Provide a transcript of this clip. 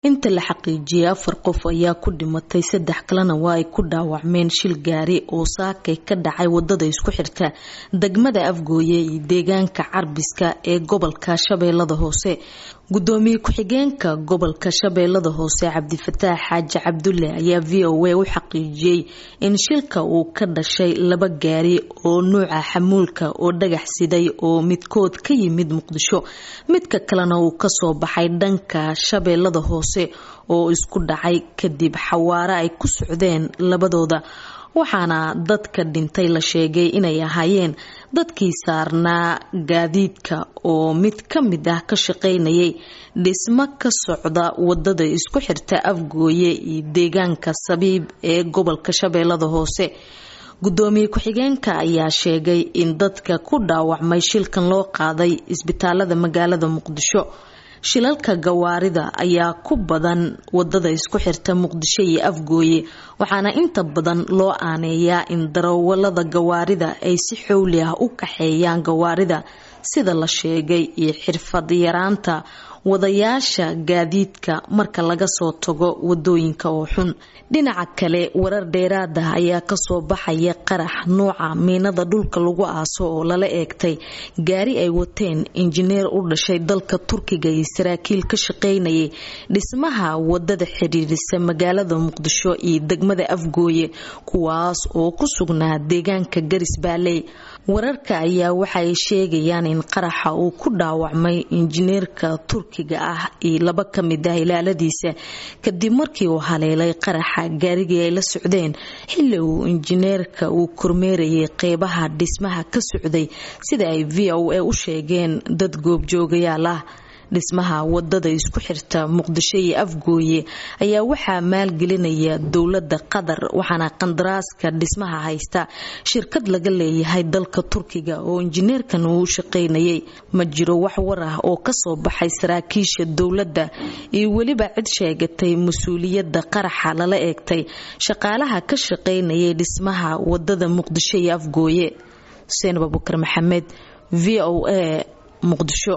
inta la xaqiijiyay 4 qof ayaa ku dhimatay 3 kalena waa ay ku dhaawacmeen shil gaari oo saakay ka dhacay wadada isku xirta degmada Afgooye iyo deegaanka Carbiska ee gobolka Shabeellada Hoose. Gudoomiye ku-xigeenka gobolka Shabeellada Hoose Cabdifataax Xaaji Cabdulle ayaa VOA u xaqiijiyay in shilka uu ka dhashay 2 gaari oo nooca xamuulka oo dhagax siday oo midkood ka yimid Muqdisho midka kalena uu ka soo baxay dhanka Shabeellada Hoose oo isku dhacay kadib xawaare ay ku socdeen labadooda waxaana dadka dhintay la sheegay inay ahaayeen dadkii saarnaa gaadiidka oo mid ka mid ah ka shaqeynayay dhismo ka socda wadada isku xirta Afgooye iyo deegaanka Sabiib ee gobolka Shabeellada Hoose. Gudoomiye ku-xigeenka ayaa sheegay in dadka ku dhaawacmay shilkan loo qaaday isbitaalada magaalada Muqdisho. Shilalka gawaarida ayaa ku badan wadada isku xirta Muqdisho iyo Afgooye waxaana inta badan loo aaneeyaa in darawalada gawaarida ay si xowli ah u kaxeeyaan gawaarida sida la sheegay iyo xirfad yaraanta wadayaasha gaadiidka marka laga soo tago wadooyinka oo xun. Dhinaca kale warar dheeraad ah ayaa ka soo baxaya qarax nooca miinada dhulka lagu aaso oo lala eegtay gaari ay wateen injineer u dhashay dalka Turkiga iyo saraakiil ka shaqeynayay dhismaha wadada xiriirisa magaalada Muqdisho iyo degmada Afgooye kuwaas oo ku sugnaa deegaanka Garisbaaley. Wararka ayaa waxay sheegayaan in qaraxa uu ku dhaawacmay injineerka Turkiga ah iyo 2 ka mid ah ilaaladiisa kadib markii uu haleelay qaraxa gaarigii ay la socdeen xilli uu injineerka uu kormeerayay qeybaha dhismaha ka socday sida ay VOA u sheegeen dad goobjoogayaal ah. Dhismaha wadada isku xirta Muqdisho iyo Afgooye ayaa waxaa maalgelinaya dawladda Qatar waxaana qandaraaska dhismaha haysta shirkad laga leeyahay dalka Turkiga oo injineerkan uu shaqeynayay. Ma jiro wax war ah oo ka soo baxay saraakiisha dawladda iyo waliba cid sheegatay mas'uuliyadda qaraxa lala eegtay shaqaalaha ka shaqeynayay dhismaha wadada Muqdisho iyo Afgooye. Seen Abubakar Maxamed VOA Muqdisho.